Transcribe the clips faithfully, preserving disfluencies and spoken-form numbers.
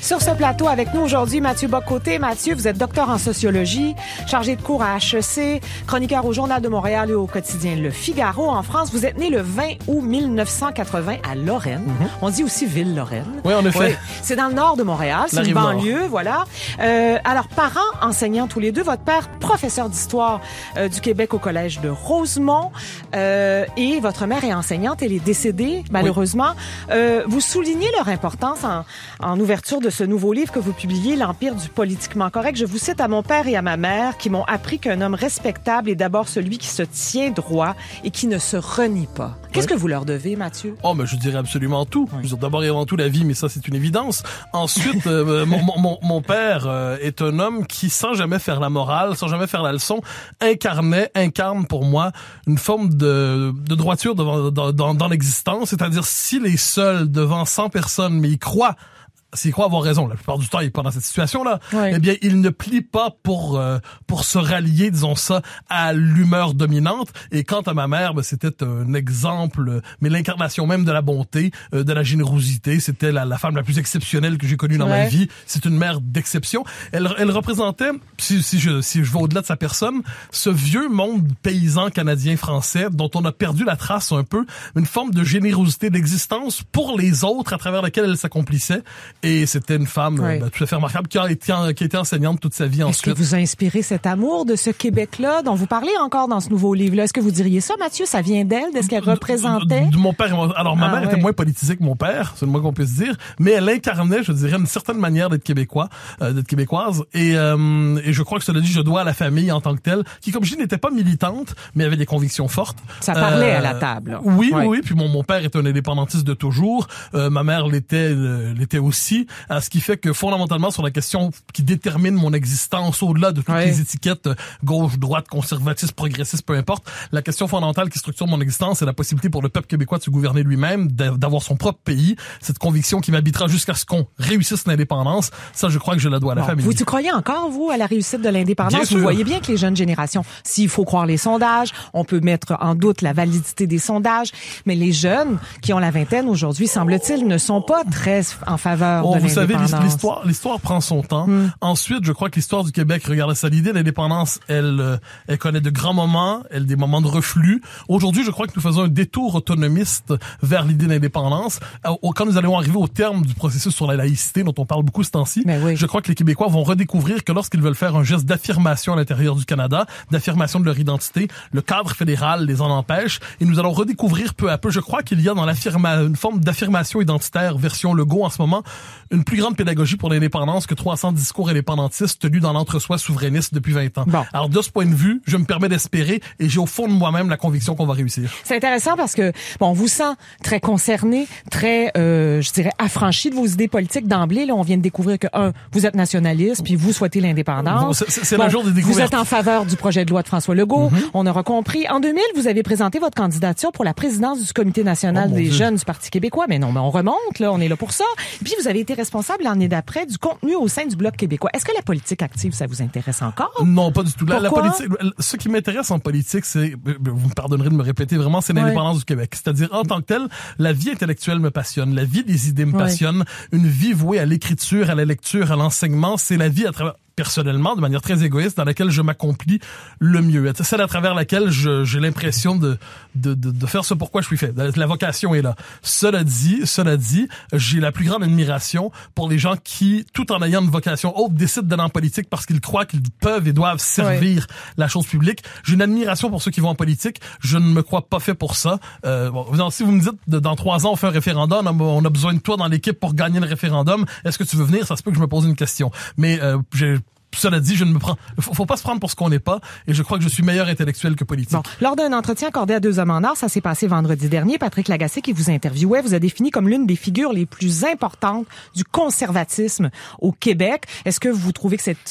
Sur ce plateau avec nous aujourd'hui, Mathieu Bock-Côté. Mathieu, vous êtes docteur en sociologie, chargé de cours à H E C, chroniqueur au Journal de Montréal et au quotidien Le Figaro en France. Vous êtes né le vingt août mille neuf cent quatre-vingts à Lorraine. Mm-hmm. On dit aussi Ville-Lorraine. Oui, en effet. Oui. C'est dans le nord de Montréal, c'est une banlieue, voilà. Euh, alors, parents, enseignants tous les deux, votre père, professeur d'histoire euh, du Québec au Collège de Rosemont, euh, et votre mère est enseignante, elle est décédée, malheureusement. Oui. Euh, vous soulignez leur importance en, en ouverture de ce nouveau livre que vous publiez, L'Empire du politiquement correct. Je vous cite: à mon père et à ma mère qui m'ont appris qu'un homme respectable est d'abord celui qui se tient droit et qui ne se renie pas. Qu'est-ce oui. que vous leur devez, Mathieu? Oh, mais je dirais absolument tout. Oui. Je veux dire, d'abord et avant tout la vie, mais ça, c'est une évidence. Ensuite, euh, mon, mon, mon père euh, est un homme qui, sans jamais faire la morale, sans jamais faire la leçon, incarnait, incarne pour moi une forme de, de droiture devant, dans, dans, dans l'existence. C'est-à-dire, s'il est seul devant cent personnes, mais il croit s'il croit avoir raison, la plupart du temps, il est pas dans cette situation-là. Oui. Eh bien, il ne plie pas pour euh, pour se rallier, disons ça, à l'humeur dominante. Et quant à ma mère, ben, c'était un exemple, mais l'incarnation même de la bonté, euh, de la générosité. C'était la, la femme la plus exceptionnelle que j'ai connue dans ouais. ma vie. C'est une mère d'exception. Elle, elle représentait, si, si je si je vais au-delà de sa personne, ce vieux monde paysan canadien-français dont on a perdu la trace un peu, une forme de générosité d'existence pour les autres à travers laquelle elle s'accomplissait. Et c'était une femme oui. ben, tout à fait remarquable qui a, été, qui a été enseignante toute sa vie ensuite. Est-ce que vous a inspiré cet amour de ce Québec-là dont vous parlez encore dans ce nouveau livre-là? Est-ce que vous diriez ça, Mathieu? Ça vient d'elle? De ce qu'elle représentait? De, de, de mon père. Alors, ma ah, mère oui. était moins politisée que mon père, c'est le moins qu'on puisse dire, mais elle incarnait, je dirais, une certaine manière d'être québécois, euh, d'être québécoise. Et, euh, et je crois que cela dit, je dois à la famille en tant que telle, qui, comme je dis, n'était pas militante, mais avait des convictions fortes. Ça parlait euh, à la table. Là. Oui, oui, oui. Puis mon, mon père est un indépendantiste de toujours. Euh, ma mère l'était, euh, l'était aussi. À ce qui fait que fondamentalement sur la question qui détermine mon existence au-delà de toutes oui. les étiquettes gauche, droite, conservatiste, progressiste, peu importe, la question fondamentale qui structure mon existence, c'est la possibilité pour le peuple québécois de se gouverner lui-même, d'avoir son propre pays. Cette conviction qui m'habitera jusqu'à ce qu'on réussisse l'indépendance, ça je crois que je la dois à la bon, famille. Vous, vous croyez encore, vous, à la réussite de l'indépendance? Vous voyez bien que les jeunes générations, s'il faut croire les sondages, on peut mettre en doute la validité des sondages, mais les jeunes qui ont la vingtaine aujourd'hui, semble-t-il, ne sont pas très en faveur oh, de vous savez, l'histoire, l'histoire prend son temps. Mm. Ensuite, je crois que l'histoire du Québec, regardez ça, l'idée de l'indépendance, elle, euh, elle connaît de grands moments, elle des moments de reflux. Aujourd'hui, je crois que nous faisons un détour autonomiste vers l'idée d'indépendance. Quand nous allons arriver au terme du processus sur la laïcité, dont on parle beaucoup ce temps-ci, oui. je crois que les Québécois vont redécouvrir que lorsqu'ils veulent faire un geste d'affirmation à l'intérieur du Canada, d'affirmation de leur identité, le cadre fédéral les en empêche, et nous allons redécouvrir peu à peu. Je crois qu'il y a dans l'affirma, une forme d'affirmation identitaire version Legault en ce moment, une plus grande pédagogie pour l'indépendance que trois cents discours indépendantistes tenus dans l'entre-soi souverainiste depuis vingt ans. Bon. Alors, de ce point de vue, je me permets d'espérer et j'ai au fond de moi-même la conviction qu'on va réussir. C'est intéressant parce que, bon, on vous sent très concerné, très, euh, je dirais, affranchi de vos idées politiques d'emblée. Là, on vient de découvrir que, un, vous êtes nationaliste, puis vous souhaitez l'indépendance. C'est, c'est bon, le jour des découvertes. Vous êtes en faveur du projet de loi de François Legault. Mm-hmm. On aura compris. En deux mille, vous avez présenté votre candidature pour la présidence du Comité national oh, des Dieu. jeunes du Parti québécois. Mais non, mais on remonte, là, on est là pour ça. Puis vous avez été responsable l'année d'après du contenu au sein du Bloc québécois. Est-ce que la politique active, ça vous intéresse encore? Non, pas du tout. La, la politique, ce qui m'intéresse en politique, c'est, vous me pardonnerez de me répéter vraiment, c'est l'indépendance ouais. du Québec. C'est-à-dire, en tant que telle, la vie intellectuelle me passionne, la vie des idées me ouais. passionne, une vie vouée à l'écriture, à la lecture, à l'enseignement, c'est la vie à travers... personnellement, de manière très égoïste, dans laquelle je m'accomplis le mieux. C'est celle à travers laquelle je, j'ai l'impression de, de, de, de faire ce pourquoi je suis fait. La vocation est là. Cela dit, cela dit, j'ai la plus grande admiration pour les gens qui, tout en ayant une vocation haute, décident d'aller en politique parce qu'ils croient qu'ils peuvent et doivent servir oui. la chose publique. J'ai une admiration pour ceux qui vont en politique. Je ne me crois pas fait pour ça. Euh, bon, si vous me dites, dans trois ans, on fait un référendum, on a, on a besoin de toi dans l'équipe pour gagner le référendum, est-ce que tu veux venir? Ça se peut que je me pose une question. Mais euh, j'ai Cela dit, je ne me prends, faut, faut pas se prendre pour ce qu'on n'est pas, et je crois que je suis meilleur intellectuel que politique. Bon, lors d'un entretien accordé à Deux Hommes en Or, ça s'est passé vendredi dernier, Patrick Lagacé, qui vous interviewait, vous a défini comme l'une des figures les plus importantes du conservatisme au Québec. Est-ce que vous trouvez que cette, cette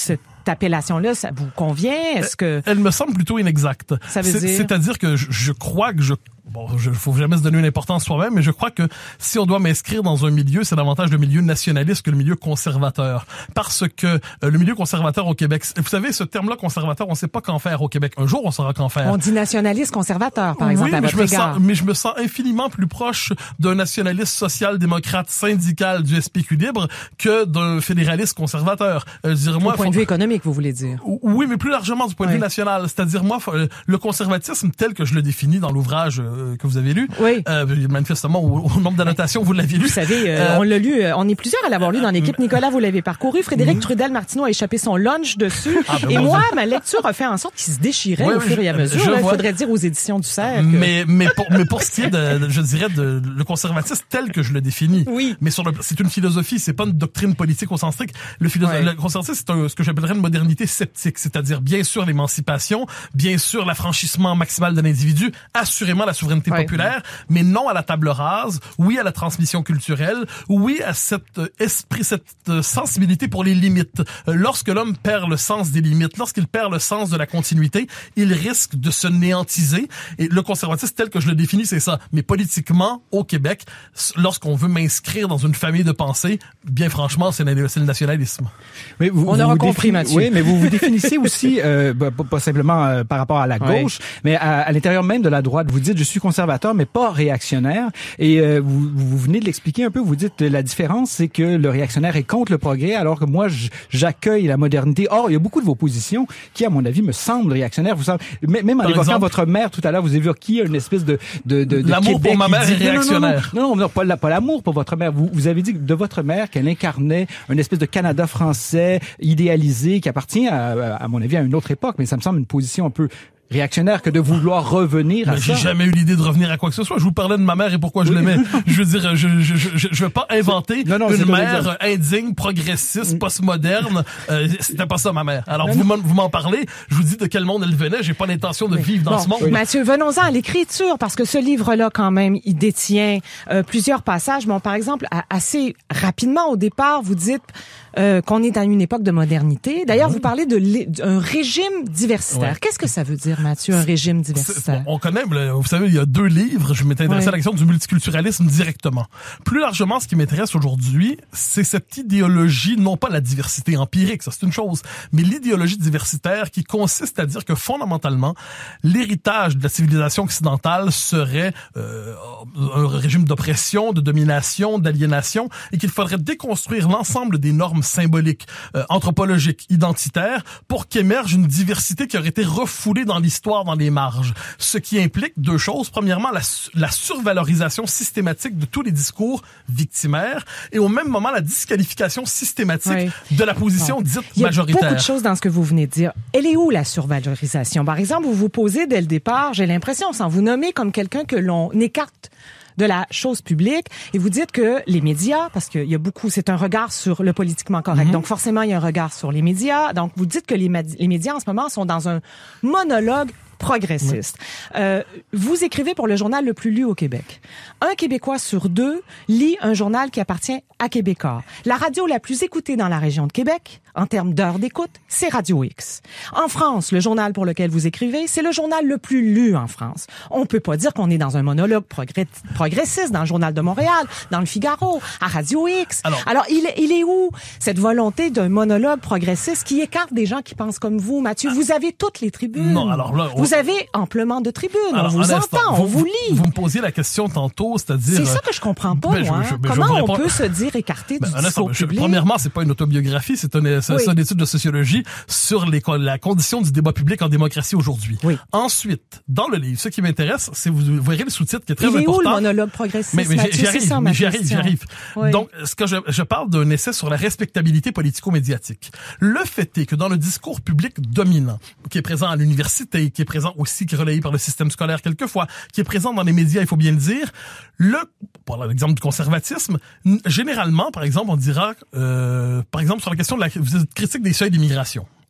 cette appellation-là, ça vous convient? Est-ce que... Elle me semble plutôt inexacte. Ça veut c'est, dire? C'est-à-dire que je, je crois que je... Bon, il faut jamais se donner une importance soi-même, mais je crois que si on doit m'inscrire dans un milieu, c'est davantage le milieu nationaliste que le milieu conservateur. Parce que euh, le milieu conservateur au Québec, vous savez, ce terme-là conservateur, on ne sait pas qu'en faire au Québec. Un jour, on saura qu'en faire. On dit nationaliste conservateur, par exemple, oui, à mais votre je me égard. sens, mais je me sens infiniment plus proche d'un nationaliste social-démocrate syndical du S P Q libre que d'un fédéraliste conservateur. Euh, je dirais, moi, au point faut... de vue économique, vous voulez dire? Oui, mais plus largement du point de oui. vue national. C'est-à-dire, moi, le conservatisme tel que je le définis dans l'ouvrage euh, que vous avez lu, oui. euh, manifestement, au, au nombre d'annotations, vous l'aviez lu. Vous savez, euh, euh, on l'a lu, euh, on est plusieurs à l'avoir lu dans l'équipe. Nicolas, vous l'avez parcouru. Frédéric mmh. Trudel-Martineau a échappé son lunch dessus. Ah, ben et moi, Dieu. ma lecture a fait en sorte qu'il se déchirait oui, au fur et à mesure. Il faudrait dire aux éditions du Cercle. Mais, mais, pour, mais pour ce qui est, de, de, je dirais, de le conservatisme tel que je le définis, oui. mais sur le, c'est une philosophie, c'est pas une doctrine politique au sens strict. Le, philosophe, ouais. le conservatisme, c'est un, ce que j'appellerais une modernité sceptique, c'est-à-dire bien sûr l'émancipation, bien sûr l'affranchissement maximal de l'individu, assurément la souveraineté ouais. populaire, mais non à la table rase, oui à la transmission culturelle, oui à cet esprit, cette sensibilité pour les limites. Lorsque l'homme perd le sens des limites, lorsqu'il perd le sens de la continuité, il risque de se néantiser. Et le conservatisme tel que je le définis, c'est ça. Mais politiquement, au Québec, lorsqu'on veut m'inscrire dans une famille de pensée, bien franchement, c'est le, c'est le nationalisme. Mais vous, On aura compris, Mathieu. Oui, mais vous vous définissez aussi, euh, pas simplement euh, par rapport à la gauche, oui. mais à, à l'intérieur même de la droite. Vous dites, je suis conservateur, mais pas réactionnaire. Et euh, vous, vous venez de l'expliquer un peu. Vous dites, la différence, c'est que le réactionnaire est contre le progrès, alors que moi, j'accueille la modernité. Or, il y a beaucoup de vos positions qui, à mon avis, me semblent réactionnaires. Vous semblez, même en par évoquant exemple, votre mère tout à l'heure, vous évoquiez une espèce de, de, de, de l'amour Québec pour ma mère dit, est réactionnaire. Non, non, non, non, non pas, la, pas l'amour pour votre mère. Vous, vous avez dit de votre mère qu'elle incarnait une espèce de Canada français idéalisé qui appartient, à, à mon avis, à une autre époque. Mais ça me semble une position un peu réactionnaire que de vouloir revenir à mais ça. J'ai jamais eu l'idée de revenir à quoi que ce soit. Je vous parlais de ma mère et pourquoi je oui. l'aimais. Je veux dire, je je je je veux pas inventer non, non, une mère indigne, progressiste, mm. postmoderne. Euh, c'était pas ça ma mère. Alors non, vous m'en, vous m'en parlez. Je vous dis de quel monde elle venait. J'ai pas l'intention de oui. vivre dans bon, ce monde. Oui. Mathieu, venons-en à l'écriture parce que ce livre-là, quand même, il détient euh, plusieurs passages. Bon, par exemple, à, assez rapidement au départ, vous dites euh, qu'on est à une époque de modernité. D'ailleurs, mm. vous parlez de d'un régime diversitaire. Ouais. Qu'est-ce que ça veut dire, Mathieu, un régime diversitaire? Bon, on connaît, vous savez, il y a deux livres. Je m'étais intéressé ouais. à la question du multiculturalisme directement. Plus largement, ce qui m'intéresse aujourd'hui, c'est cette idéologie, non pas la diversité empirique, ça c'est une chose, mais l'idéologie diversitaire qui consiste à dire que fondamentalement, l'héritage de la civilisation occidentale serait euh, un régime d'oppression, de domination, d'aliénation, et qu'il faudrait déconstruire l'ensemble des normes symboliques, euh, anthropologiques, identitaires, pour qu'émerge une diversité qui aurait été refoulée dans l'histoire, dans les marges. Ce qui implique deux choses. Premièrement, la, la survalorisation systématique de tous les discours victimaires et au même moment, la disqualification systématique oui. de la position bon. dite Il y a majoritaire. beaucoup de choses dans ce que vous venez de dire. Elle est où, la survalorisation? Par exemple, vous vous posez dès le départ, j'ai l'impression, sans vous nommer comme quelqu'un que l'on écarte de la chose publique, et vous dites que les médias, parce qu'il y a beaucoup, c'est un regard sur le politiquement correct, mm-hmm. donc forcément il y a un regard sur les médias, donc vous dites que les, les médias en ce moment sont dans un monologue progressiste. Oui. Euh, vous écrivez pour le journal le plus lu au Québec. Un Québécois sur deux lit un journal qui appartient à Québécois. La radio la plus écoutée dans la région de Québec, en termes d'heures d'écoute, c'est Radio X. En France, le journal pour lequel vous écrivez, c'est le journal le plus lu en France. On peut pas dire qu'on est dans un monologue progr- progressiste dans le Journal de Montréal, dans le Figaro, à Radio X. Alors, Alors il, est, il est où cette volonté d'un monologue progressiste qui écarte des gens qui pensent comme vous, Mathieu? Vous avez toutes les tribunes. Non, alors là, on... Vous avez amplement de tribunes. Alors, on vous instant, entend, vous, on vous lit. Vous me posiez la question tantôt, c'est-à-dire... C'est ça que je comprends pas, ben, moi. Je, je, ben, Comment on peut se dire écarté ben, du discours je, public? Premièrement, c'est pas une autobiographie, c'est une, c'est, oui. c'est une étude de sociologie sur les, la condition du débat public en démocratie aujourd'hui. Oui. Ensuite, dans le livre, ce qui m'intéresse, c'est vous, vous verrez le sous-titre qui est très Il est important. Où le monologue progressiste, mais, mais Mathieu, j'y arrive, ça, mais j'y arrive, j'y arrive. Oui. Donc, ce que je, je parle d'un essai sur la respectabilité politico-médiatique. Le fait est que dans le discours public dominant, qui est présent à l'université, qui est présent aussi, qui est relayé par le système scolaire quelquefois, qui est présent dans les médias, il faut bien le dire, le, pour l'exemple du conservatisme, généralement, par exemple, on dira, euh, par exemple, sur la question de la critique des seuils d'immigration.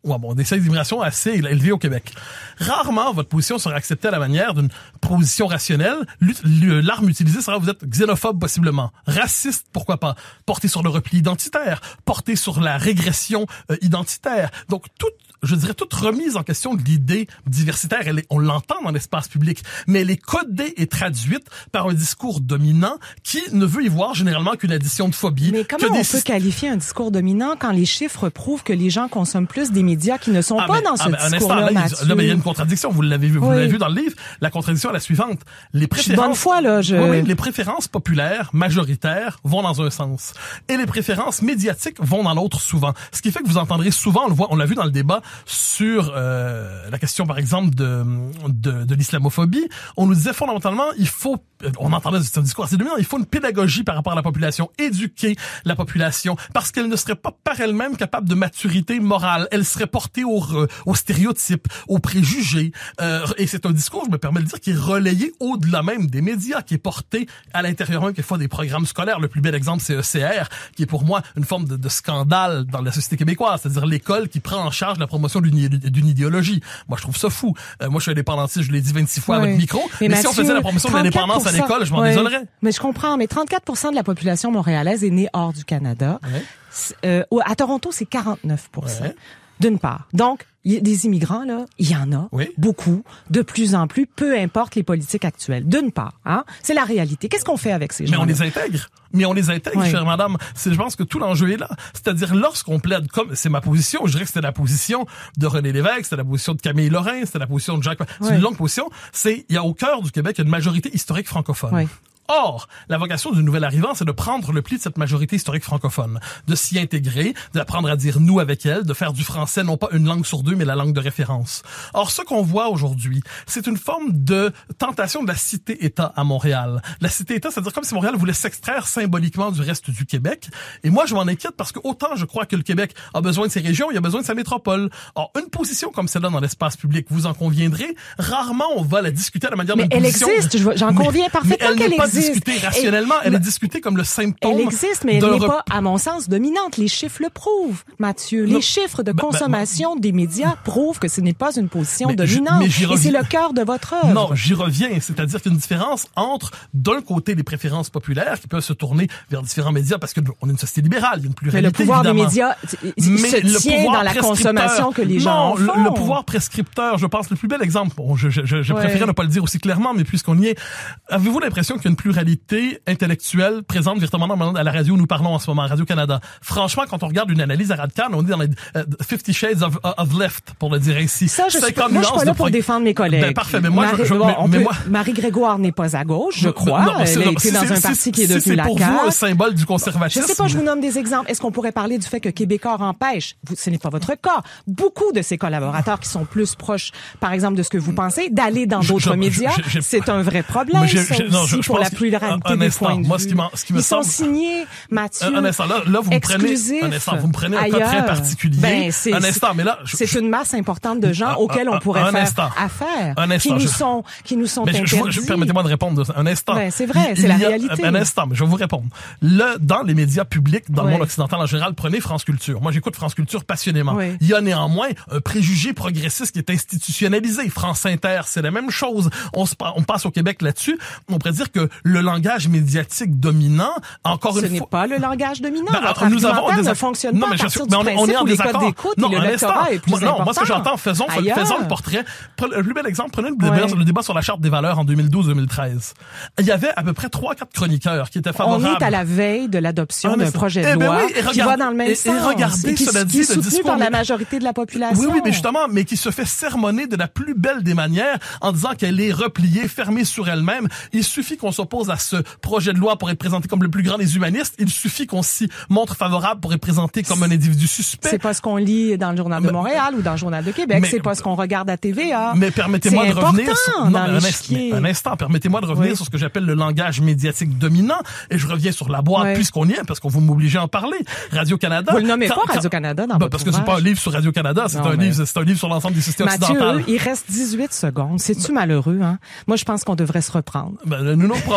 ouais, bon, des seuils d'immigration assez élevés au Québec. Rarement, votre position sera acceptée à la manière d'une position rationnelle. L'arme utilisée sera vous êtes xénophobe possiblement, raciste pourquoi pas, porté sur le repli identitaire, porté sur la régression euh, identitaire. Donc toute je dirais toute remise en question de l'idée diversitaire, elle est, on l'entend dans l'espace public, mais elle est codée et traduite par un discours dominant qui ne veut y voir généralement qu'une addition de phobie. Mais comment on des... peut qualifier un discours dominant quand les chiffres prouvent que les gens consomment plus des médias qui ne sont ah, pas mais, dans ce ah, discours-là, Mathieu? Là, mais il y a une contradiction, vous l'avez vu, vous oui. l'avez vu dans le livre. La contradiction est la suivante. Les préférences... Bonne foi, là, je... Oui, oui, les préférences populaires, majoritaires, vont dans un sens. Et les préférences médiatiques vont dans l'autre souvent. Ce qui fait que vous entendrez souvent, on le voit, on l'a vu dans le débat sur euh, la question, par exemple, de, de, de l'islamophobie, on nous disait fondamentalement, il faut, on entendait ce discours assez dominant, il faut une pédagogie par rapport à la population, éduquer la population, parce qu'elle ne serait pas par elle-même capable de maturité morale. Elle serait portée aux, aux stéréotypes, aux préjugés. Euh, et c'est un discours, je me permets de le dire, qui est relayé au-delà même des médias, qui est porté à l'intérieur même, quelquefois, des programmes scolaires. Le plus bel exemple, c'est E C R, qui est pour moi une forme de, de scandale dans la société québécoise, c'est-à-dire l'école qui prend en charge la promotion d'une d'une idéologie. Moi, je trouve ça fou. Euh, moi, je suis indépendantiste, je l'ai dit vingt-six fois oui. à votre micro. Mais, mais Mathieu, si on faisait la promotion de l'indépendance à l'école, je m'en oui. désolerais. Mais je comprends. Mais trente-quatre pour cent de la population montréalaise est née hors du Canada. Ouais. Euh, à Toronto, c'est quarante-neuf pour cent. Ouais. D'une part. Donc, il y a des immigrants, là, il y en a, oui. beaucoup, de plus en plus, peu importe les politiques actuelles. D'une part, hein, c'est la réalité. Qu'est-ce qu'on fait avec ces gens? Mais on les intègre. Mais on les intègre, oui. chère madame. C'est, je pense que tout l'enjeu est là. C'est-à-dire, lorsqu'on plaide comme, c'est ma position, je dirais que c'était la position de René Lévesque, c'était la position de Camille Lorrain, c'était la position de Jacques, c'est oui. une longue position. C'est, il y a au cœur du Québec une majorité historique francophone. Oui. Or, la vocation du nouvel arrivant, c'est de prendre le pli de cette majorité historique francophone, de s'y intégrer, d'apprendre à dire nous avec elle, de faire du français non pas une langue sur deux, mais la langue de référence. Or, ce qu'on voit aujourd'hui, c'est une forme de tentation de la cité-État à Montréal. La cité-État, c'est-à-dire comme si Montréal voulait s'extraire symboliquement du reste du Québec. Et moi, je m'en inquiète parce que autant je crois que le Québec a besoin de ses régions, il a besoin de sa métropole. Or, une position comme celle-là dans l'espace public, vous en conviendrez, rarement on va la discuter à la manière d'une position... Mais elle existe, j'en conviens parfaitement qu'elle existe. Discutée rationnellement, elle, elle est discutée comme le symptôme. Elle existe, mais elle n'est pas, à mon sens, dominante. Les chiffres le prouvent, Mathieu. Non. Les chiffres de ben, consommation ben, ben, des médias prouvent que ce n'est pas une position mais dominante. Je, mais et c'est le cœur de votre œuvre. Non, j'y reviens. C'est-à-dire qu'il y a une différence entre, d'un côté, les préférences populaires qui peuvent se tourner vers différents médias parce qu'on est une société libérale, il y a une pluralité, mais le pouvoir évidemment. des médias mais se tient dans la consommation que les gens non, font. Le, le pouvoir prescripteur, je pense, le plus bel exemple, bon, je, je, je, je ouais. préférais ne pas le dire aussi clairement, mais puisqu'on y est, avez-vous l'impression qu'il y a une pluralité intellectuelle présente virtuellement à la radio où nous parlons en ce moment, Radio-Canada. Franchement, quand on regarde une analyse à Radcan, on est dans les uh, Fifty Shades of, uh, of Left, pour le dire ainsi. Ça, je suis pas, moi, je suis pas là pour défendre mes collègues. Ben, parfait, mais moi, Marie, je, je, bon, mais, mais peut, moi... Marie-Grégoire n'est pas à gauche, je crois. Non, elle a été dans un parti qui est devenu la C A Q. C'est pour vous un symbole du conservatisme. Je sais pas, je vous nomme des exemples. Est-ce qu'on pourrait parler du fait que Québécois empêche, vous, ce n'est pas votre cas, beaucoup de ses collaborateurs qui sont plus proches, par exemple, de ce que vous pensez, d'aller dans d'autres médias? C'est un vrai problème, ça aussi, pour la pluralité des points de vue. Moi, ce qui, ce qui me Ils sont signés, Mathieu. Un, un instant, là, là vous me prenez un instant, vous me prenez un ailleurs. Cas très particulier. Ben, c'est, un instant, mais là, je, c'est une masse importante de gens un, auxquels on pourrait un faire instant. affaire, un instant, qui nous je, sont, qui nous sont mais interdits. Je, je, permettez-moi de répondre un instant. Ben, c'est vrai, il, c'est la a, réalité. Un instant, mais je vais vous répondre. Là, dans les médias publics, dans ouais. le monde occidental en général, prenez France Culture. Moi, j'écoute France Culture passionnément. Ouais. Il y a néanmoins un préjugé progressiste qui est institutionnalisé. France Inter, c'est la même chose. On se, on passe au Québec là-dessus. On pourrait dire que le langage médiatique dominant, encore Ce une n'est fois, pas le langage dominant. Ben, Votre nous avons ne fonctionne non, pas mais à partir je, du mais on est en désaccord. Non, le lectorat est plus moi, non, important. moi, ce que j'entends, faisons, faisons le portrait. Le plus bel exemple, prenez le, ouais. le débat sur la Charte des valeurs en deux mille douze deux mille treize. Il y avait à peu près trois quatre chroniqueurs qui étaient favorables. On est à la veille de l'adoption ah, d'un projet de loi eh ben oui, qui va dans le même et, sens. Et regardez, et qui, cela qui dit, est soutenu discours, par la majorité de la population. Oui, oui, mais justement, mais qui se fait sermonner de la plus belle des manières en disant qu'elle est repliée, fermée sur elle-même. Il suffit qu'on s'oppose à ce projet de loi pour être présenté comme le plus grand des humanistes. Il suffit qu'on s'y montre favorable pour être présenté comme un individu suspect. C'est pas ce qu'on lit dans le Journal de Montréal mais, ou dans le Journal de Québec. Mais, c'est pas ce qu'on regarde à T V A. Mais permettez-moi c'est de revenir sur, non, dans mais un, un instant, permettez-moi de revenir oui. sur ce que j'appelle le langage médiatique dominant. Et je reviens sur la boîte oui. puisqu'on y est, parce qu'on vous m'obligez à en parler. Radio-Canada. Vous le nommez quand, pas Radio-Canada dans bah, votre Parce que ouvrage. c'est pas un livre sur Radio-Canada, c'est non, un mais... livre, c'est un livre sur l'ensemble des sociétés Mathieu, occidentales. il reste dix-huit secondes. C'est-tu bah, malheureux, hein? Moi, je pense qu'on devrait se reprendre. Ben, nous nous reprendrons.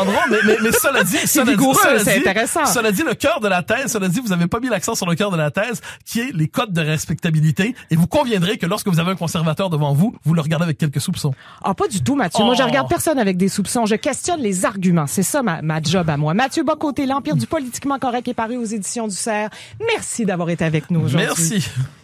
savrons, mais, mais, mais cela dit, c'est vigoureux, c'est intéressant. Cela dit, le cœur de la thèse, cela dit, vous avez pas mis l'accent sur le cœur de la thèse, qui est les codes de respectabilité, et vous conviendrez que lorsque vous avez un conservateur devant vous, vous le regardez avec quelques soupçons. Ah, pas du tout, Mathieu. Oh. Moi, je regarde personne avec des soupçons. Je questionne les arguments. C'est ça ma, ma job à moi. Mathieu Bock-Côté, l'Empire du politiquement correct est paru aux éditions du Cerf. Merci d'avoir été avec nous aujourd'hui. Merci.